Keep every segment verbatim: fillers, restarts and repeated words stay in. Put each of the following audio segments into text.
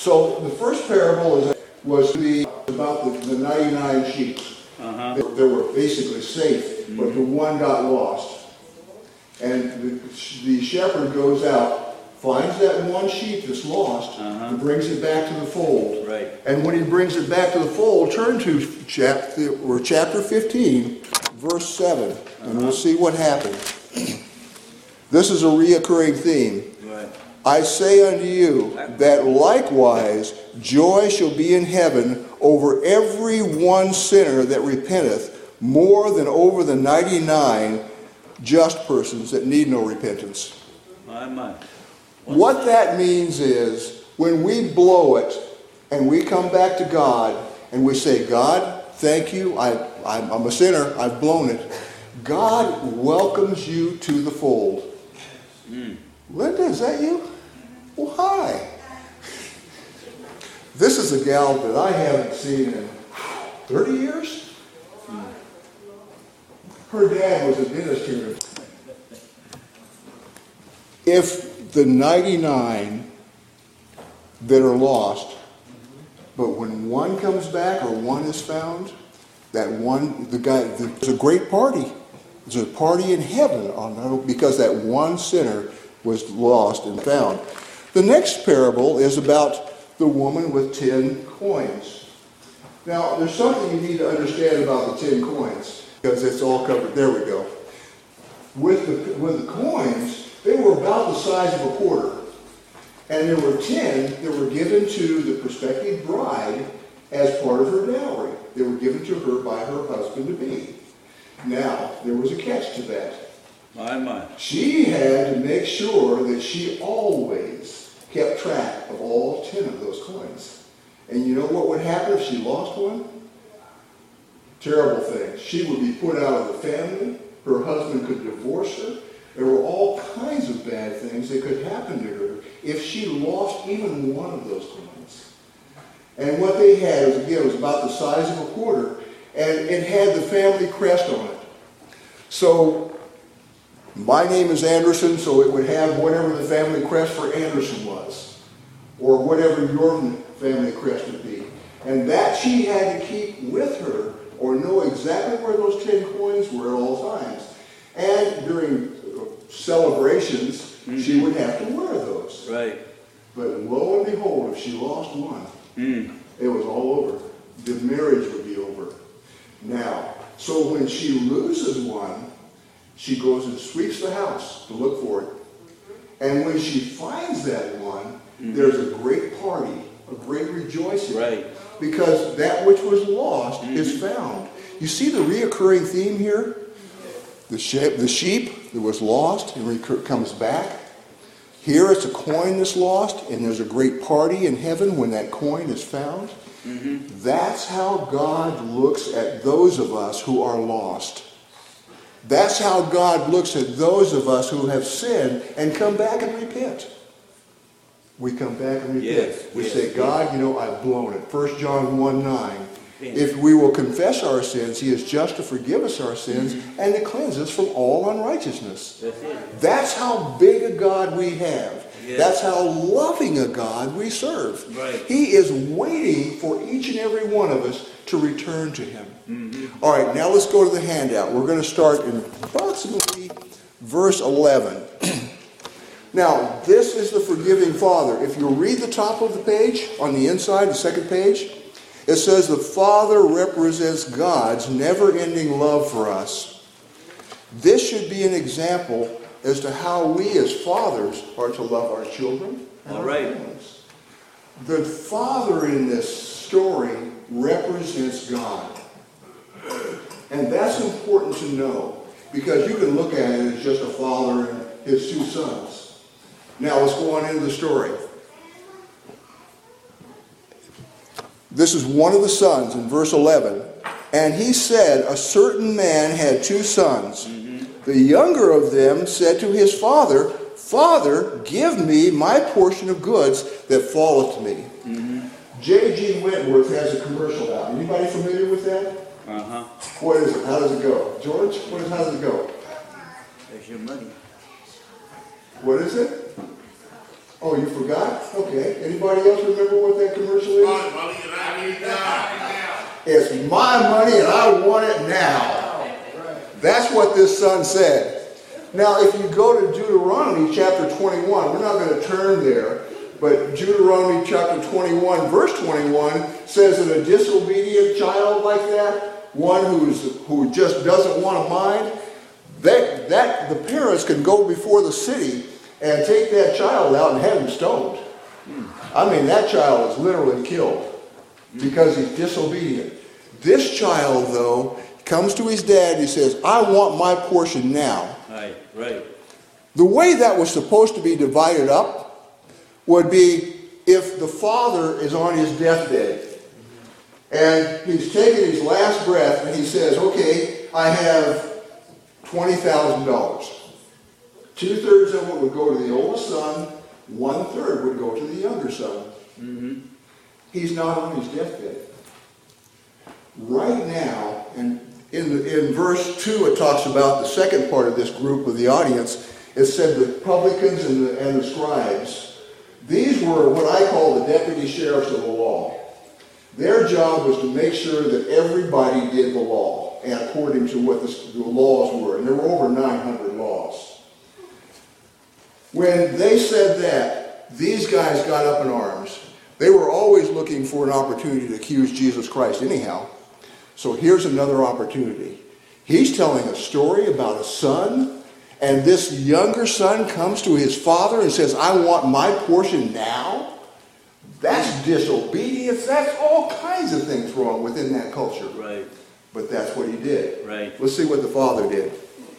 So the first parable is, was the, about the, the ninety-nine sheep. Uh-huh. They, they were basically safe, mm-hmm. but the one got lost. And the, the shepherd goes out, finds that one sheep that's lost, uh-huh. and brings it back to the fold. Right. And when he brings it back to the fold, turn to chapter, or chapter fifteen, verse seven, uh-huh. and we'll see what happened. This is a reoccurring theme. Right. I say unto you that likewise joy shall be in heaven over every one sinner that repenteth, more than over the ninety-nine just persons that need no repentance. My, my. What that means is, when we blow it and we come back to God and we say, God, thank you, I, I'm, I'm a sinner, I've blown it. God welcomes you to the fold. Mm. Linda, is that you? Well, hi. This is a gal that I haven't seen in thirty years. Mm. Her dad was a dentist here. If the ninety-nine that are lost, but when one comes back or one is found, that one, the guy, there's a great party. There's a party in heaven on because that one sinner was lost and found. The next parable is about the woman with ten coins. Now, there's something you need to understand about the ten coins, because it's all covered. There we go. With the, with the coins, they were about the size of a quarter. And there were ten that were given to the prospective bride as part of her dowry. They were given to her by her husband-to-be. Now, there was a catch to that. My, my. She had to make sure that she always kept track of all ten of those coins. And you know what would happen if she lost one? Terrible thing. She would be put out of the family. Her husband could divorce her. There were all kinds of bad things that could happen to her if she lost even one of those coins. And what they had was, again, it was about the size of a quarter, and it had the family crest on it. So, my name is Anderson, so it would have whatever the family crest for Anderson was, or whatever your family crest would be. And that she had to keep with her, or know exactly where those ten coins were at all times. And during celebrations, mm-hmm. she would have to wear those. Right. But lo and behold, if she lost one, mm. it was all over. The marriage would be over. Now, so when she loses one, she goes and sweeps the house to look for it. And when she finds that one, mm-hmm. there's a great party, a great rejoicing. Right. Because that which was lost mm-hmm. is found. You see the reoccurring theme here? The sheep, the sheep that was lost and recur- comes back. Here it's a coin that's lost, and there's a great party in heaven when that coin is found. Mm-hmm. That's how God looks at those of us who are lost. That's how God looks at those of us who have sinned and come back and repent. We come back and repent. Yes, we yes, say, God, you know, I've blown it. First John one nine. If we will confess our sins, he is just to forgive us our sins mm-hmm. and to cleanse us from all unrighteousness. That's it. That's how big a God we have. Yes. That's how loving a God we serve. Right. He is waiting for each and every one of us to return to him. Mm-hmm. All right, now let's go to the handout. We're going to start in approximately verse eleven. Now, this is the forgiving Father. If you read the top of the page, on the inside, the second page, it says the Father represents God's never-ending love for us. This should be an example as to how we as fathers are to love our children and All our right. families. The Father in this story represents God. And that's important to know, because you can look at it as just a father and his two sons. Now let's go on into the story. This is one of the sons in verse eleven. And he said, a certain man had two sons. Mm-hmm. The younger of them said to his father, Father, give me my portion of goods that falleth to me. Mm-hmm. J G Wentworth has a commercial out. Anybody familiar with that? Uh-huh. What is it? How does it go? George, what is, how does it go? There's your money. What is it? Oh, you forgot? Okay. Anybody else remember what that commercial is? My money and I need now. It's my money and I want it now. That's what this son said. Now, if you go to Deuteronomy chapter twenty-one, we're not going to turn there, but Deuteronomy chapter twenty-one, verse twenty-one says that a disobedient child like that, one who's who just doesn't want to mind, that, that the parents can go before the city and take that child out and have him stoned. I mean, that child is literally killed because he's disobedient. This child, though, comes to his dad and he says, I want my portion now. Right, right. The way that was supposed to be divided up would be if the father is on his deathbed and he's taking his last breath and he says, okay, I have twenty thousand dollars. Two-thirds of it would go to the oldest son, one-third would go to the younger son. Mm-hmm. He's not on his deathbed. Right now, and in, the, in verse two it talks about the second part of this group of the audience. It said the publicans and the, and the scribes. These were what I call the deputy sheriffs of the law. Their job was to make sure that everybody did the law and according to what the, the laws were. And there were over nine hundred laws. When they said that, these guys got up in arms. They were always looking for an opportunity to accuse Jesus Christ anyhow. So here's another opportunity. He's telling a story about a son, and this younger son comes to his father and says, I want my portion now. That's disobedience. That's all kinds of things wrong within that culture. Right. But that's what he did. Right. Let's see what the father did.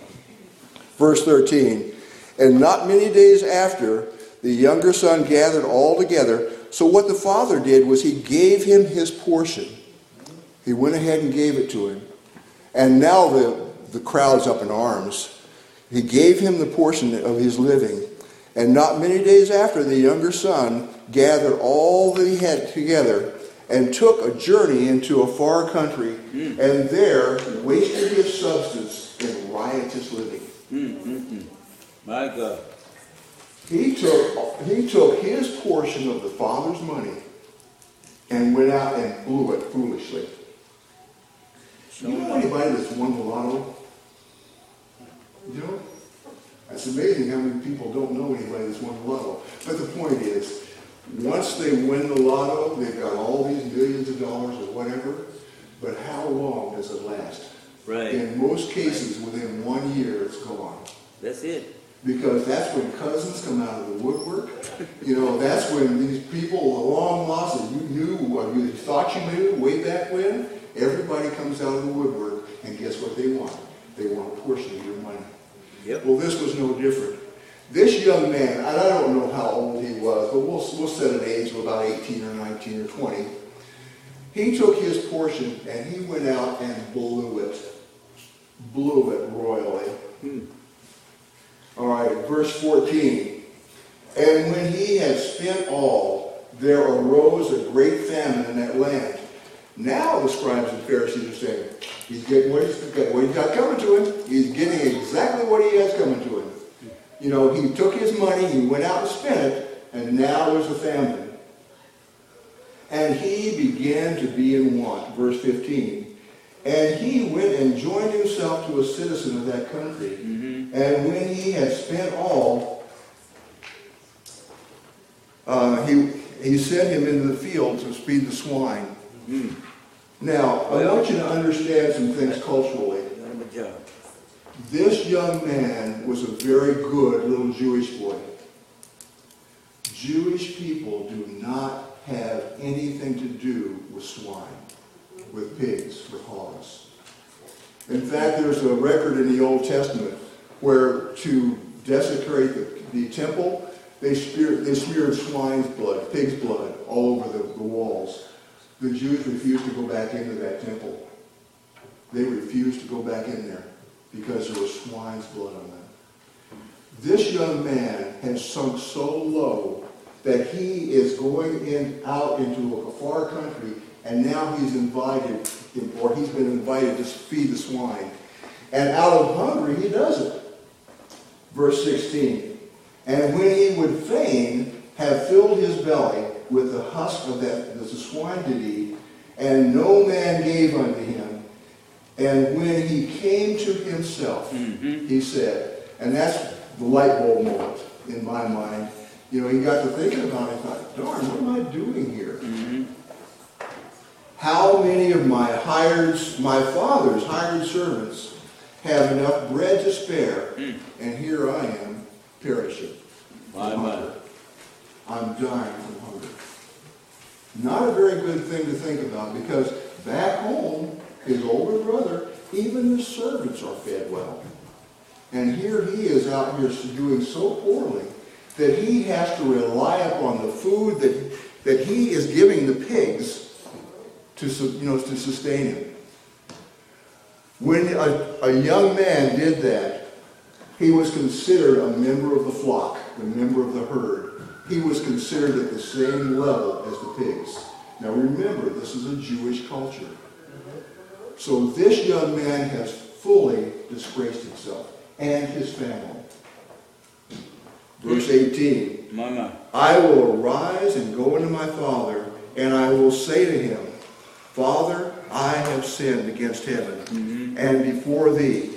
Verse thirteen. And not many days after, the younger son gathered all together. So what the father did was he gave him his portion. He went ahead and gave it to him. And now the, the crowd's up in arms. He gave him the portion of his living. And not many days after, the younger son gathered all that he had together and took a journey into a far country, mm. and there wasted his substance in riotous living. Mm, mm, mm. My God. He took, he took his portion of the father's money and went out and blew it foolishly. So you know anybody that's won the lotto? You know? It's amazing how many people don't know anybody that's won the lotto. But the point is, once they win the lotto, they've got all these millions of dollars or whatever, but how long does it last? Right. In most cases, within one year, it's gone. That's it. Because that's when cousins come out of the woodwork. You know, that's when these people, the long lost that you knew, or you thought you knew way back when, everybody comes out of the woodwork, and guess what they want? They want a portion of your money. Yep. Well, this was no different. This young man, and I don't know how old he was, but we'll, we'll set an age of about eighteen or nineteen or twenty. He took his portion and he went out and blew it. Blew it royally. Hmm. All right, verse fourteen. And when he had spent all, there arose a great famine in that land. Now the scribes and Pharisees are saying, he's getting what he's, what he's got coming to him. He's getting exactly what he has coming to him. You know, he took his money, he went out and spent it, and now there's a famine. And he began to be in want. Verse fifteen. And he went and joined himself to a citizen of that country. Mm-hmm. And when he had spent all, uh, he, he sent him into the field to feed the swine. Mm. Now, I want you to understand some things culturally. This young man was a very good little Jewish boy. Jewish people do not have anything to do with swine, with pigs, with hogs. In fact, there's a record in the Old Testament where to desecrate the, the temple, they smeared, they smeared swine's blood, pig's blood, all over the, the walls. The Jews refused to go back into that temple. They refused to go back in there because there was swine's blood on them. This young man has sunk so low that he is going in out into a far country, and now he's invited, or he's been invited to feed the swine. And out of hunger, he does it. Verse sixteen. And when he would fain, have filled his belly with the husk of that that the swine did eat, and no man gave unto him. And when he came to himself, Mm-hmm. he said, and that's the light bulb moment in my mind. You know, he got to thinking about it, and thought, darn, what am I doing here? Mm-hmm. How many of my hired, my father's hired servants have enough bread to spare, Mm. and here I am perishing My, from my. hunger. I'm dying from hunger. Not a very good thing to think about, because back home, his older brother, even the servants are fed well. And here he is out here doing so poorly that he has to rely upon the food that, that he is giving the pigs to, su- you know, to sustain him. When a, a young man did that, he was considered a member of the flock, a member of the herd. He was considered at the same level as the pigs. Now remember, this is a Jewish culture. So this young man has fully disgraced himself and his family. Verse eighteen, My, my. I will arise and go into my father, and I will say to him, Father, I have sinned against heaven Mm-hmm. and before thee,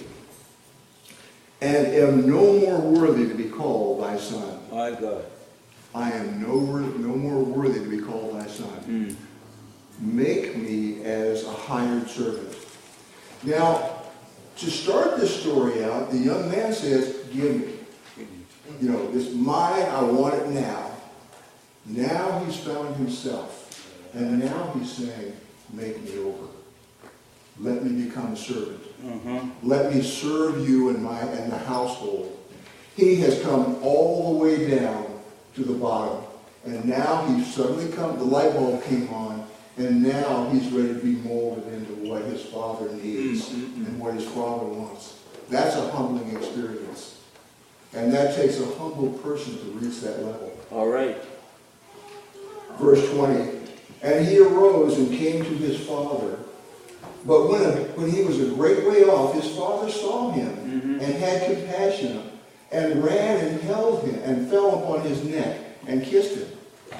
and am no more worthy to be called thy son. My God. I am no, wor- no more worthy to be called thy son. Mm. Make me as a hired servant. Now, to start this story out, the young man says, give me. You know, this mine, I want it now. Now he's found himself. And now he's saying, make me over. Let me become a servant. Uh-huh. Let me serve you and my and the household. He has come all the way down to the bottom. And now he's suddenly come, the light bulb came on, and now he's ready to be molded into what his father needs Mm-hmm. and what his father wants. That's a humbling experience. And that takes a humble person to reach that level. All right. Verse twenty, and he arose and came to his father. But when, a, when he was a great way off, his father saw him Mm-hmm. and had compassion and ran and held him and fell upon his neck and kissed him.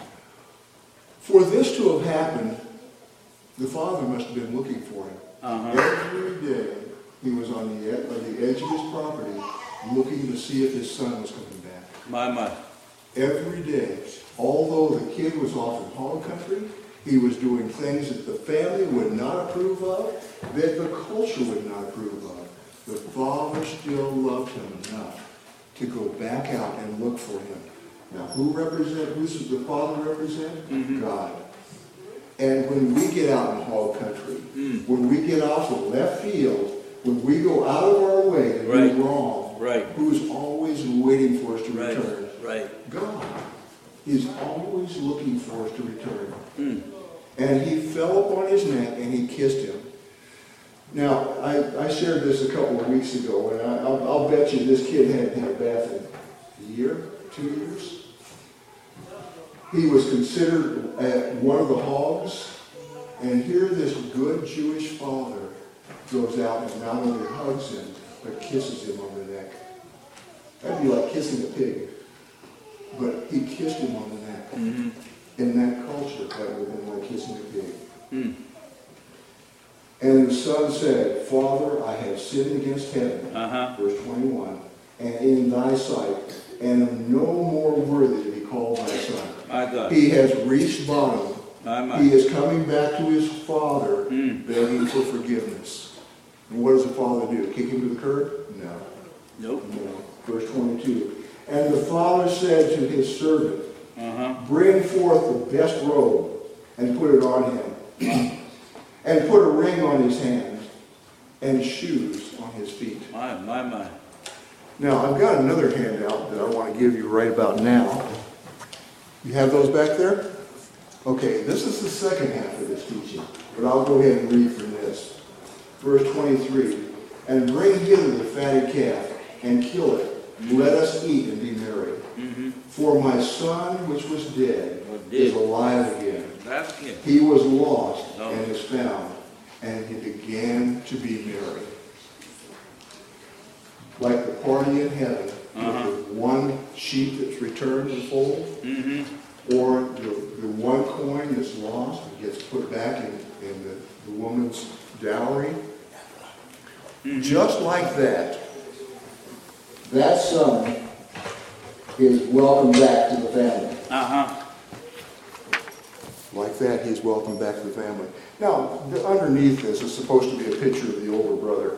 For this to have happened, the father must have been looking for him. Uh-huh. Every day he was on the, ed- on the edge of his property looking to see if his son was coming back. My, my. Every day, although the kid was off in hog country, he was doing things that the family would not approve of, that the culture would not approve of. The father still loved him enough to go back out and look for him. Now, who represent? Who does the father represent? Mm-hmm. God. And when we get out in hog country, Mm. when we get off the left field, when we go out of our way to Right. do wrong, Right. who's always waiting for us to Right. return? Right. God is always looking for us to return. Mm. And he fell upon his neck and he kissed him. Now, I, I shared this a couple of weeks ago, and I, I'll, I'll bet you this kid hadn't had a bath in a year, two years. He was considered uh, one of the hogs, and here this good Jewish father goes out and not only hugs him, but kisses him on the neck. That'd be like kissing a pig. But he kissed him on the neck. Mm-hmm. In that culture, that would have been like kissing a pig. Mm. And the son said, Father, I have sinned against heaven, Uh-huh. verse twenty-one, and in thy sight, and am no more worthy to be called thy son. My God. He has reached bottom. My, my. He is coming back to his father, Mm. begging for forgiveness. And what does the father do? Kick him to the curb? No. Nope. No. Verse twenty-two. And the father said to his servant, Uh-huh. bring forth the best robe and put it on him, and put a ring on his hand and shoes on his feet. My, my, my. Now, I've got another handout that I want to give you right about now. You have those back there? Okay, this is the second half of this teaching, but I'll go ahead and read from this. Verse twenty-three, and bring hither the fatted calf, and kill it. Let us eat and be merry. Mm-hmm. For my son, which was dead, Was dead. is alive again. That's it. He was lost No. and is found, and he began to be merry. Like the party in heaven, Uh-huh. with the one sheep that's returned to the fold, Mm-hmm. or the, the one coin that's lost and gets put back in, in the, the woman's dowry. Mm-hmm. Just like that, that son is welcomed back to the family. Uh-huh. Like that, he's welcomed back to the family. Now, the, underneath this is supposed to be a picture of the older brother.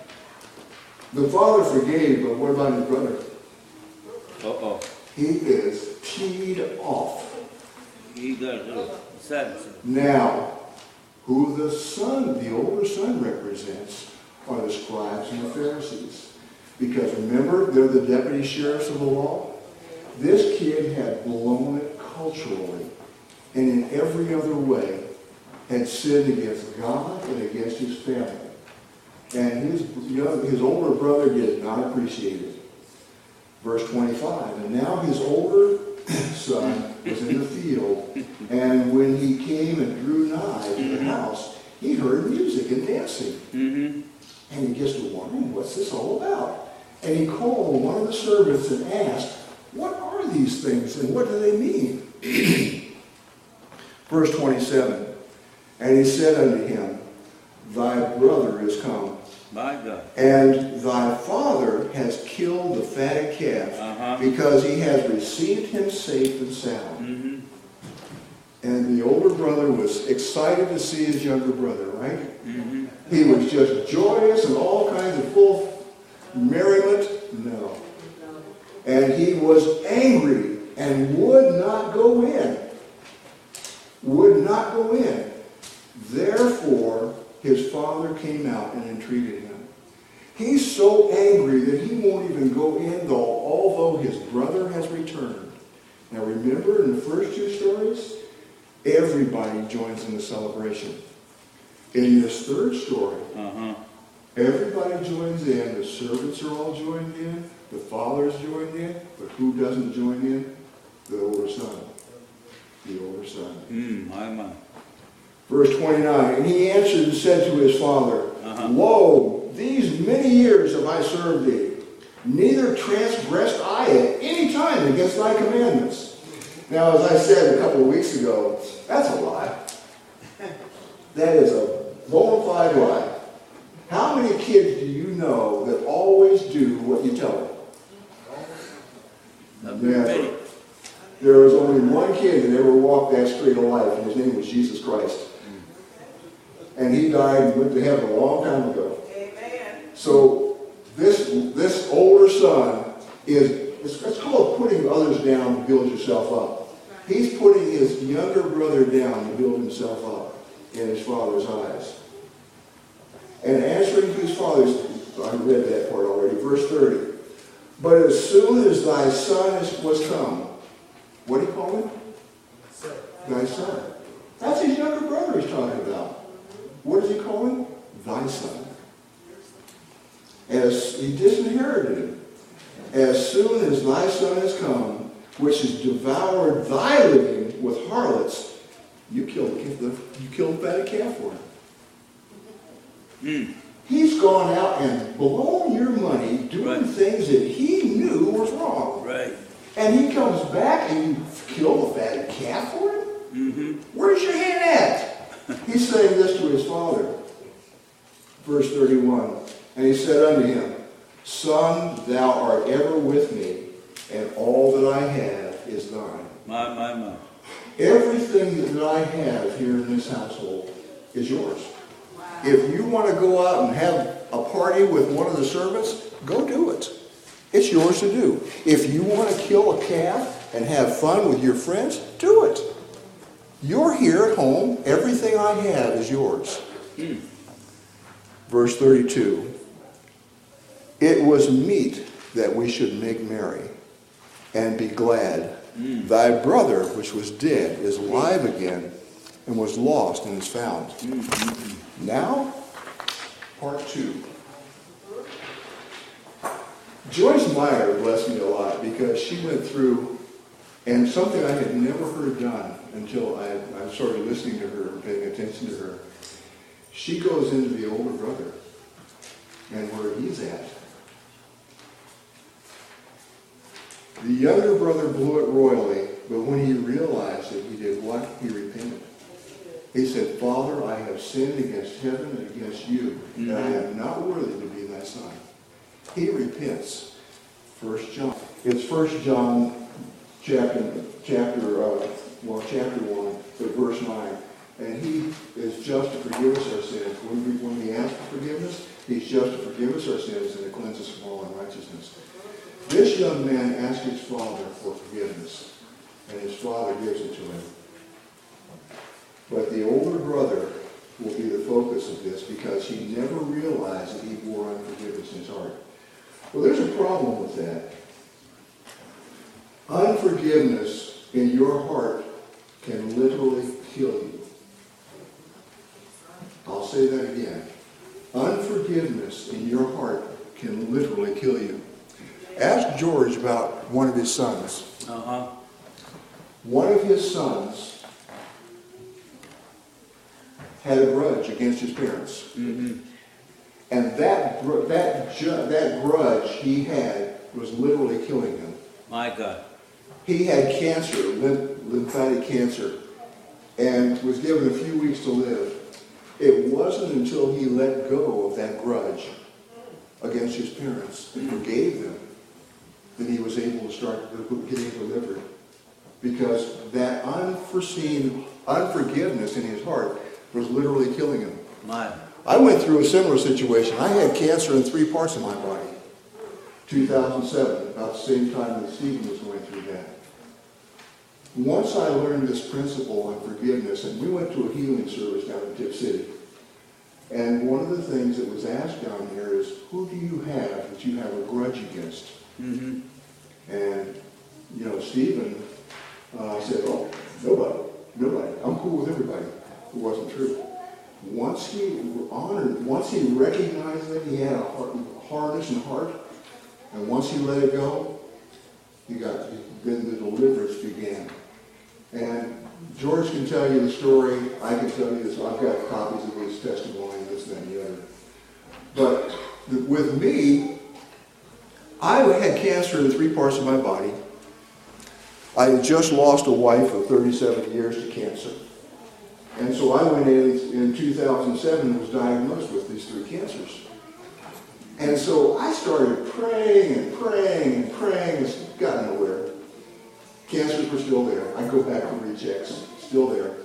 The father forgave, but what about his brother? Uh-oh. He is teed off. He got a little sadness. Now, who the son, the older son represents are the scribes and the Pharisees. Because remember, they're the deputy sheriffs of the law. This kid had blown it culturally and in every other way had sinned against God and against his family. And his, you know, his older brother did not appreciate it. Verse twenty-five, and now his older son was in the field, and when he came and drew nigh to the house, he heard music and dancing. Mm-hmm. And he gets to wondering, what's this all about? And he called one of the servants and asked, what are these things and what do they mean? Verse twenty-seven, and he said unto him, thy brother is come, My God. and thy father has killed the fatted calf, Uh-huh. because he has received him safe and sound. Mm-hmm. And the older brother was excited to see his younger brother, right? Mm-hmm. He was just joyous and all kinds of full merriment. No. And he was angry and would not go in. Would not go in. Therefore, his father came out and entreated him. He's so angry that he won't even go in, though, although his brother has returned. Now remember, in the first two stories, everybody joins in the celebration. In this third story, Uh-huh. everybody joins in. The servants are all joined in. The father's joined in. But who doesn't join in? The older son. The older son. Mm, my, my. Verse twenty-nine, and he answered and said to his father, Uh-huh. Lo, these many years have I served thee, neither transgressed I at any time against thy commandments. Now, as I said a couple of weeks ago, that's a lie. That is a bona fide lie. How many kids do you know that always do what you tell them? Never. Ready. There was only one kid that ever walked that straight of life, and his name was Jesus Christ. And he died and went to heaven a long time ago. Amen. So this this older son is, it's, it's called putting others down to build yourself up. He's putting his younger brother down to build himself up in his father's eyes. And answering to his father's, I read that part already, verse thirty. But as soon as thy son is, was come, what do you call him? Son. Thy son. That's his younger brother he's talking about. What does he call him? Thy son. As he disinherited him. As soon as thy son is come, which has devoured thy living with harlots, you killed the you killed the fatted calf for him. Mm. He's gone out and blown your money doing Right. things that he knew was wrong. Right. And he comes back and you kill the fatted calf for him? Mm-hmm. Where's your hand at? He's saying this to his father. Verse thirty-one. And he said unto him, Son, thou art ever with me, and all that I have is thine. My, my, my. Everything that I have here in this household is yours. Wow. If you want to go out and have a party with one of the servants, go do it. It's yours to do. If you want to kill a calf and have fun with your friends, do it. You're here at home. Everything I have is yours. Mm. Verse thirty-two. It was meet that we should make merry and be glad. Mm. Thy brother, which was dead, is alive again, and was lost and is found. Mm-hmm. Now, part two. Joyce Meyer blessed me a lot because she went through, and something I had never heard done until I, I started listening to her and paying attention to her. She goes into the older brother and where he's at. The younger brother blew it royally, but when he realized that he did what? He repented. He said, Father, I have sinned against heaven and against you, mm-hmm. and I am not worthy to be thy son. He repents. First John. It's First John chapter, chapter uh, well, chapter one, but verse nine. And he is just to forgive us our sins. When we, when we ask for forgiveness, he's just to forgive us our sins and to cleanse us from all unrighteousness. This young man asked his father for forgiveness, and his father gives it to him. But the older brother will be the focus of this because he never realized that he bore unforgiveness in his heart. Well, there's a problem with that. Unforgiveness in your heart can literally kill you. I'll say that again. Unforgiveness in your heart can literally kill you. Ask George about one of his sons. Uh-huh. One of his sons had a grudge against his parents. Mm-hmm. And that, that, that grudge he had was literally killing him. My God. He had cancer, lymphatic cancer, and was given a few weeks to live. It wasn't until he let go of that grudge against his parents and forgave them that he was able to start getting delivered. Because that unforeseen unforgiveness in his heart was literally killing him. My. I went through a similar situation. I had cancer in three parts of my body. two thousand seven, about the same time that Stephen was going through that. Once I learned this principle on forgiveness, and we went to a healing service down in Tip City, and one of the things that was asked down there is, who do you have that you have a grudge against? Mm-hmm. And, you know, Stephen uh, said, oh, nobody, nobody. I'm cool with everybody. It wasn't true. Once he honored, once he recognized that he had a heart, hardness in heart, and once he let it go, he got, then the deliverance began. And George can tell you the story. I can tell you this. I've got copies of his testimony, this, that, and the other. But the, with me, I had cancer in three parts of my body. I had just lost a wife of thirty-seven years to cancer. And so I went in in two thousand seven and was diagnosed with these three cancers. And so I started praying and praying and praying and got nowhere. Cancers were still there. I go back for rechecks, still there.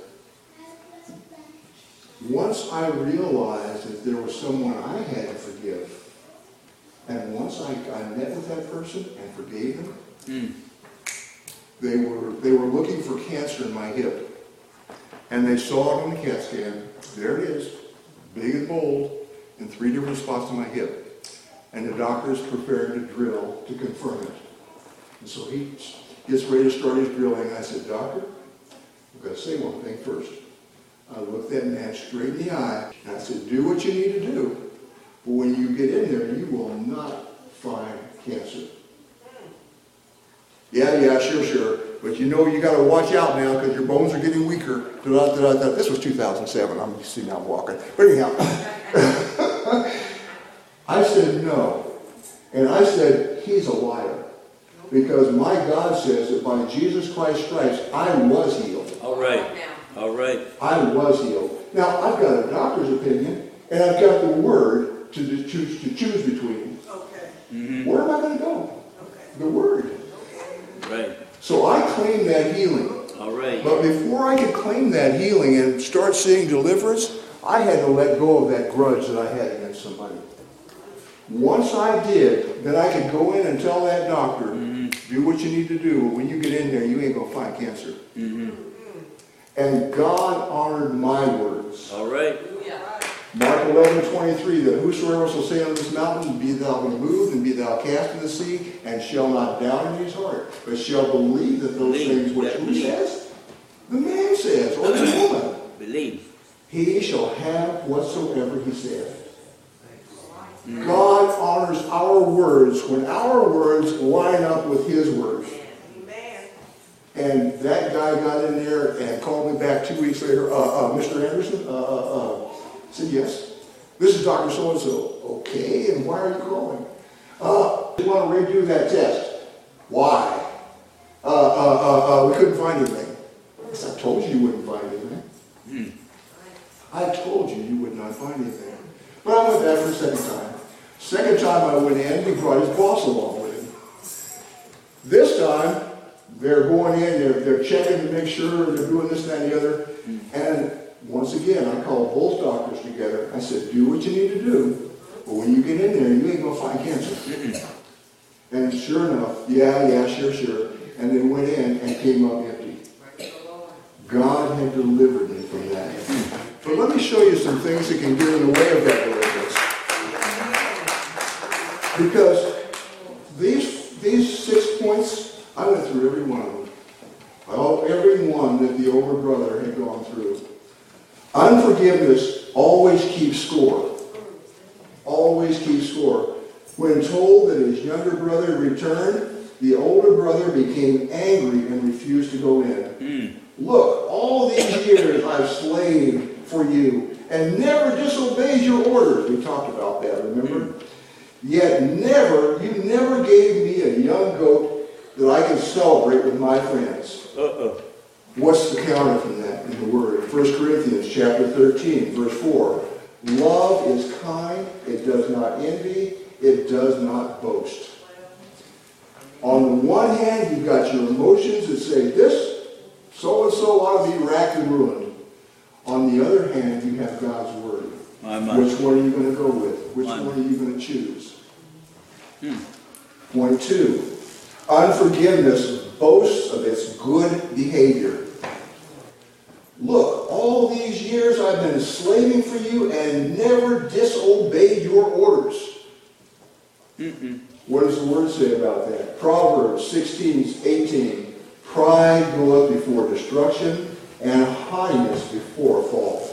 Once I realized that there was someone I had to forgive, and once I, I met with that person and forgave them, mm. they were they were looking for cancer in my hip. And they saw it on the CAT scan. There it is, big and bold, in three different spots on my hip. And the doctor's preparing to drill to confirm it. And so he gets ready to start his drilling. I said, Doctor, I've got to say one thing first. I looked that man straight in the eye, and I said, do what you need to do. But when you get in there, you will not find cancer. Yeah, yeah, sure, sure. But you know you got to watch out now because your bones are getting weaker. Da, da, da, da. This was two thousand seven. I'm see now I'm walking. But anyhow, I said no. And I said, he's a liar. Because my God says that by Jesus Christ's stripes, I was healed. All right. All right. I was healed. Now, I've got a doctor's opinion, and I've got the word to choose to choose between. Okay. Mm-hmm. Where am I going to go? Okay. The word. Right. So I claim that healing. All right. But before I could claim that healing and start seeing deliverance, I had to let go of that grudge that I had against somebody. Once I did, then I could go in and tell that doctor, mm-hmm. do what you need to do. But when you get in there, you ain't going to find cancer. Mm-hmm. And God honored my words. All right. Mark eleven twenty-three, that whosoever shall say on this mountain, be thou removed, and be thou cast in the sea, and shall not doubt in his heart, but shall believe that those Believe. things which who says? The man says, or the woman. Believe. He shall have whatsoever he saith. Mm. God honors our words when our words line up with his words. Amen. And that guy got in there and called me back two weeks later, uh, uh, Mister Anderson, uh, uh, uh, I said, yes. This is Doctor So-and-so. Okay, and why are you calling? Uh, I just want to redo that test. Why? couldn't find anything. I said, I told you you wouldn't find anything. Hmm. I told you you would not find anything. But I went back for a second time. Second time I went in, he brought his boss along with him. This time, they're going in, they're, they're checking to make sure they're doing this, that, and the other. And once again, I called both doctors together. I said, do what you need to do. But when you get in there, you ain't going to find cancer. And sure enough, yeah, yeah, sure, sure. And they went in and came up empty. God had delivered me from that. But let me show you some things that can get in the way of that deliverance. Because these, these six points, I went through every one of them. Oh, every one that the older brother had gone through. Unforgiveness always keeps score. Always keeps score. When told that his younger brother returned, the older brother became angry and refused to go in. Mm. Look, all these years I've slaved for you and never disobeyed your orders. We talked about that, remember? Mm. Yet never, you never gave me a young goat that I can celebrate with my friends. Uh-oh. What's the counter from that in the Word? First Corinthians chapter thirteen, verse four. Love is kind, it does not envy, it does not boast. On the one hand, you've got your emotions that say this, so-and-so ought to be racked and ruined. On the other hand, you have God's Word. Which one are you going to go with? Which one are you going to choose? Hmm. Point two. Unforgiveness boasts of its good behavior. Look, all these years I've been slaving for you and never disobeyed your orders. Mm-mm. What does the Word say about that? Proverbs sixteen, eighteen. Pride goeth before destruction, and haughtiness before a fall.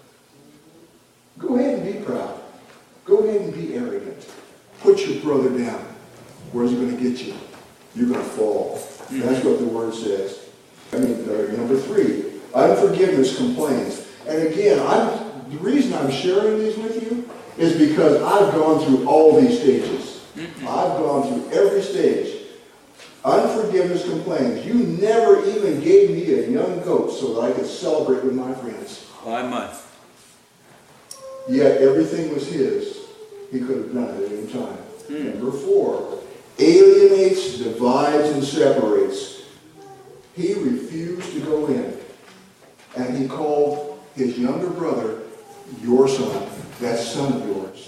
Go ahead and be proud. Go ahead and be arrogant. Put your brother down. Where's he going to get you? You're going to fall. Mm-hmm. That's what the Word says. I mean, uh, number three, unforgiveness complains. And again, I'm, the reason I'm sharing these with you is because I've gone through all these stages. Mm-hmm. I've gone through every stage. Unforgiveness complains. You never even gave me a young goat so that I could celebrate with my friends. Why must? Yet everything was his. He could have done it at any time. Mm. Number four, alienates, divides, and separates. He refused to go in. And he called his younger brother your son. That son of yours.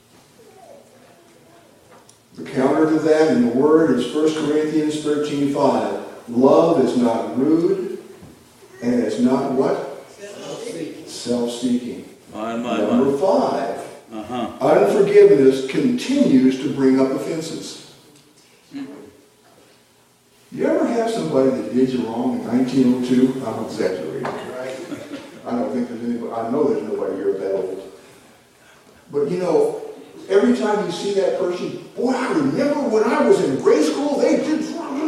The counter to that in the Word is First Corinthians thirteen five. Love is not rude, and it's not what? Self-seeking. Self-seeking. My, my, Number my. five. Uh-huh. Unforgiveness continues to bring up offenses. Mm-hmm. You ever have somebody that did you wrong in nineteen oh two? I'm exaggerating. I don't think there's anybody, I know there's nobody here that old. But you know, every time you see that person, boy, I remember when I was in grade school, they did.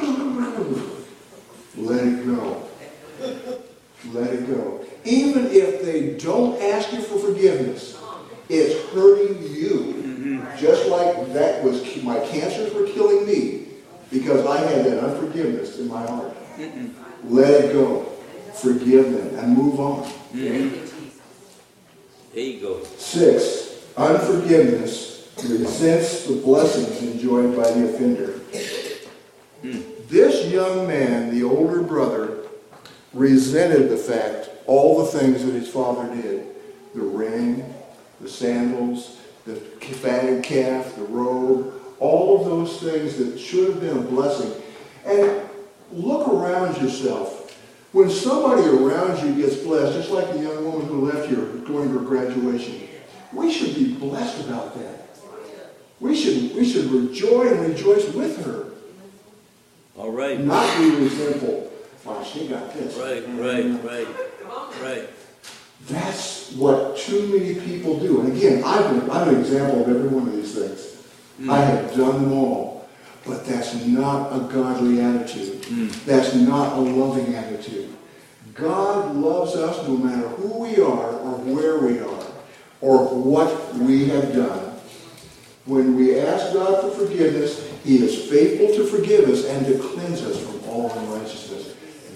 Let it go. Let it go. Even if they don't ask you for forgiveness, it's hurting you. Mm-hmm. Just like that was, my cancers were killing me because I had that unforgiveness in my heart. Mm-mm. Let it go. Forgive them and move on. Mm-hmm. There you go. Six, unforgiveness resents the blessings enjoyed by the offender. Mm. This young man, the older brother, resented the fact, all the things that his father did. The ring, the sandals, the fatted calf, the robe, all of those things that should have been a blessing. And look around yourself. When somebody around you gets blessed, just like the young woman who left here during her graduation, we should be blessed about that. We should, we should rejoice and rejoice with her. All right. Not be resentful. Wow, she got this. Right, right, right, right. That's what too many people do. And again, I'm, I'm an example of every one of these things. Mm. I have done them all. But that's not a godly attitude. Mm. That's not a loving attitude. God loves us no matter who we are or where we are or what we have done. When we ask God for forgiveness, He is faithful to forgive us and to cleanse us from all unrighteousness.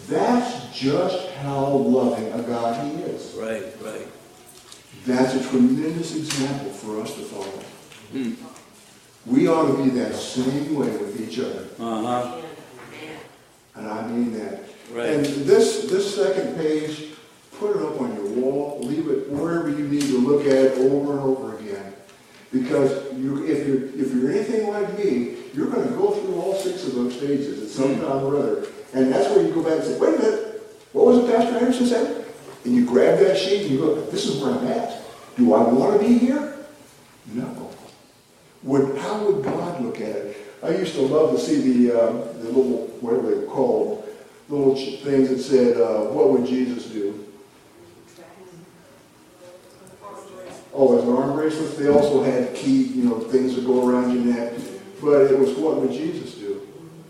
That's just how loving a God he is. Right, right. That's a tremendous example for us to follow. Mm. We ought to be that same way with each other. Uh-huh. And I mean that. Right. And this, this second page, put it up on your wall, leave it wherever you need to look at it over and over again. Because you, if you're, if you're anything like me, you're going to go through all six of those stages at some time or other. And that's where you go back and say, wait a minute, what was it Pastor Anderson said? And you grab that sheet and you go, this is where I'm at. Do I want to be here? No. Would, how would God look at it? I used to love to see the, uh, the little, whatever they were called, little things that said, uh, what would Jesus do? Oh, as an arm bracelets, they also had key, you know, things that go around your neck. But it was, what would Jesus do?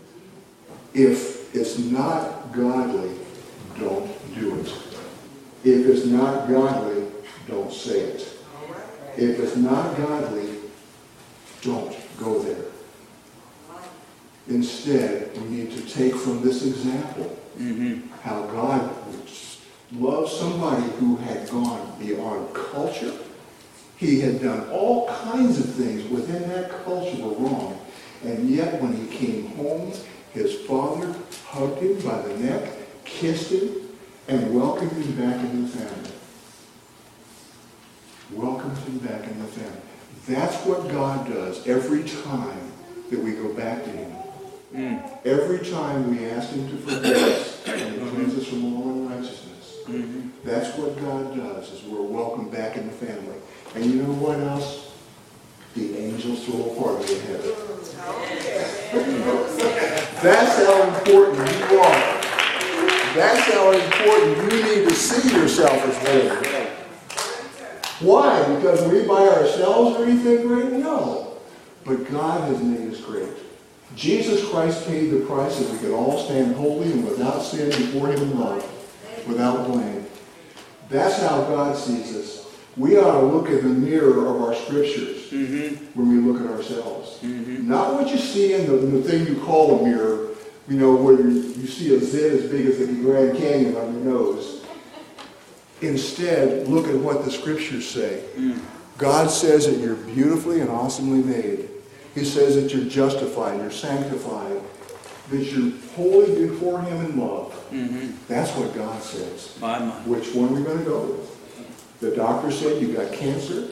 If it's not godly, don't do it. If it's not godly, don't say it. If it's not godly, don't go there. Instead, we need to take from this example mm-hmm. how God loved somebody who had gone beyond culture. He had done all kinds of things within that culture were wrong. And yet when he came home, his father hugged him by the neck, kissed him, and welcomed him back into the family. Welcomed him back into the family. That's what God does every time that we go back to him. Mm. Every time we ask him to forgive us and to cleanse us from all unrighteousness. Mm-hmm. That's what God does, is we're welcomed back in the family. And you know what else? The angels throw a party in heaven. That's how important you are. That's how important you need to see yourself as holy. Why? Because we by ourselves are anything great? No. But God has made us great. Jesus Christ paid the price that we could all stand holy and without sin before him in love, without blame. That's how God sees us. We ought to look in the mirror of our scriptures mm-hmm. when we look at ourselves. Mm-hmm. Not what you see in the, the thing you call a mirror, you know, where you, you see a zit as big as the Grand Canyon on your nose. Instead, look at what the scriptures say. Mm. God says that you're beautifully and awesomely made. He says that you're justified, you're sanctified, that you're holy before him in love. Mm-hmm. That's what God says. My, my. Which one are we going to go with? The doctor said you got cancer.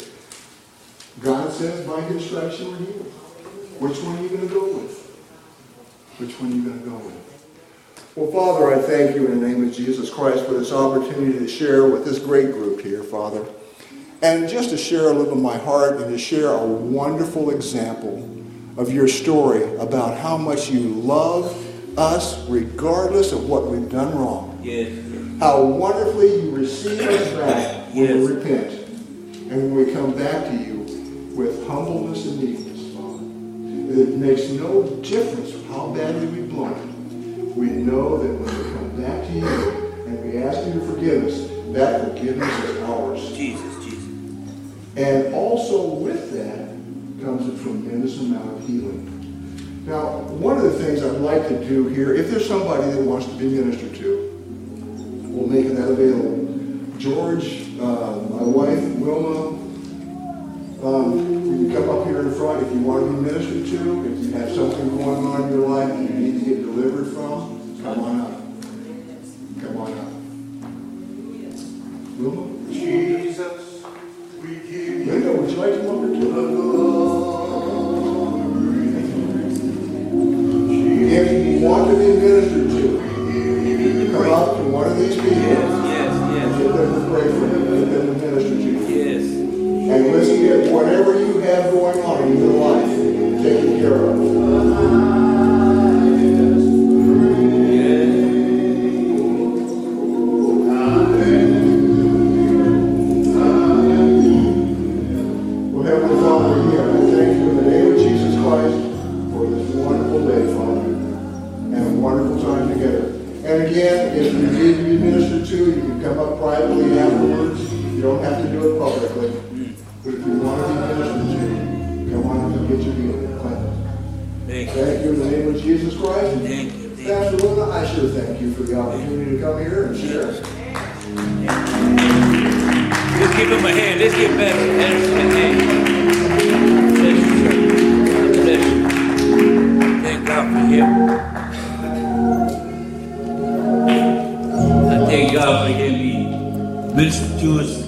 God says by his stripes you were healed. Which one are you going to go with? Which one are you going to go with? Well, Father, I thank you in the name of Jesus Christ for this opportunity to share with this great group here, Father. And just to share a little of my heart and to share a wonderful example of your story about how much you love us regardless of what we've done wrong. Yes. How wonderfully you receive us back when yes. we repent. And when we come back to you with humbleness and meekness, Father. It makes no difference how badly we've blown it. We know that when we come back to you and we ask you to forgive us, that forgiveness is ours. Jesus, Jesus. And also with that comes a tremendous amount of healing. Now, one of the things I'd like to do here, if there's somebody that wants to be ministered to, we'll make that available. George, uh, my wife, Wilma, um, you can come up here in front if you want to be ministered to. If you have something going on in your life that you need to get delivered from, come on up. Come on up. Wilma? Jesus, we give you Linda, would you like to come up here too? If you want to be ministered to, come up to one of these people. Yes, yes, yes. Get them to pray for you. Get them to minister to you. Yes. And let's get whatever you have going on in your life taken care of. Well, Heavenly Father, again, I thank you in the name of Jesus Christ for this wonderful day, Father, and a wonderful time together. And again, if you need to be ministered to, you can come up privately afterwards. You don't have to do it publicly. But if you want to be ministered to, come on up and get your healing. Thank you. Thank you in the name of Jesus Christ. Thank you. Pastor Linda, I sure thank you for the opportunity to come here and share. Let's give him a hand. Let's give Pastor Anderson a hand. Bless you, sir. Bless you. Thank God for him. I thank God for him. He ministered to us